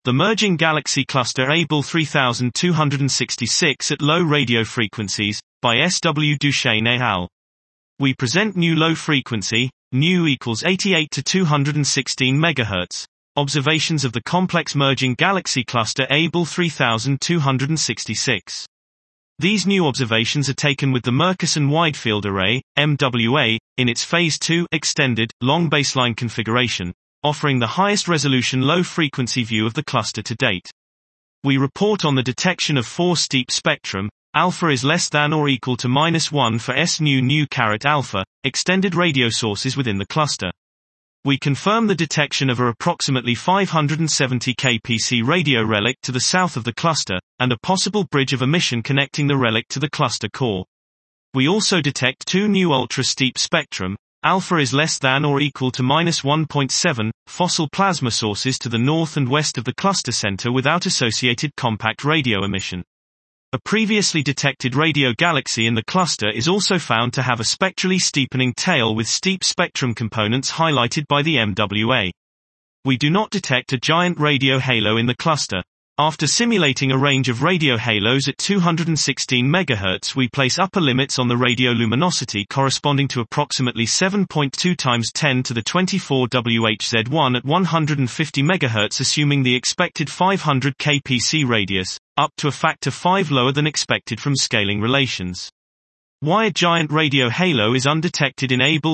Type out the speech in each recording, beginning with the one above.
The Merging Galaxy Cluster Able 3266 at Low Radio Frequencies, by S. W. Duchesne et al. We present new low frequency, nu equals 88 to 216 MHz, observations of the complex merging galaxy cluster Able 3266. These new observations are taken with the Murchison Wide Field Array, MWA, in its Phase 2 extended, long baseline configuration, offering the highest resolution low-frequency view of the cluster to date. We report on the detection of 4 steep spectrum, alpha is less than or equal to -1 for S nu caret alpha, extended radio sources within the cluster. We confirm the detection of a approximately 570 kpc radio relic to the south of the cluster, and a possible bridge of emission connecting the relic to the cluster core. We also detect 2 new ultra-steep spectrum, alpha is less than or equal to -1.7, fossil plasma sources to the north and west of the cluster center without associated compact radio emission. A previously detected radio galaxy in the cluster is also found to have a spectrally steepening tail with steep spectrum components highlighted by the MWA. We do not detect a giant radio halo in the cluster. After simulating a range of radio halos at 216 MHz, we place upper limits on the radio luminosity corresponding to approximately 7.2 times 10 to the 24 Whz1 at 150 MHz, assuming the expected 500 kpc radius, up to a factor 5 lower than expected from scaling relations. Why a giant radio halo is undetected in Able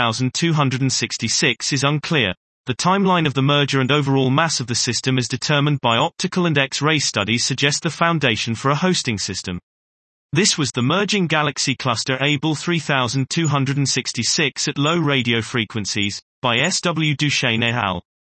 3266 is unclear. The timeline of the merger and overall mass of the system as determined by optical and X-ray studies suggests the foundation for a hosting system. This was the Merging Galaxy Cluster Able 3266 at Low Radio Frequencies, by S. W. Duchesne et al.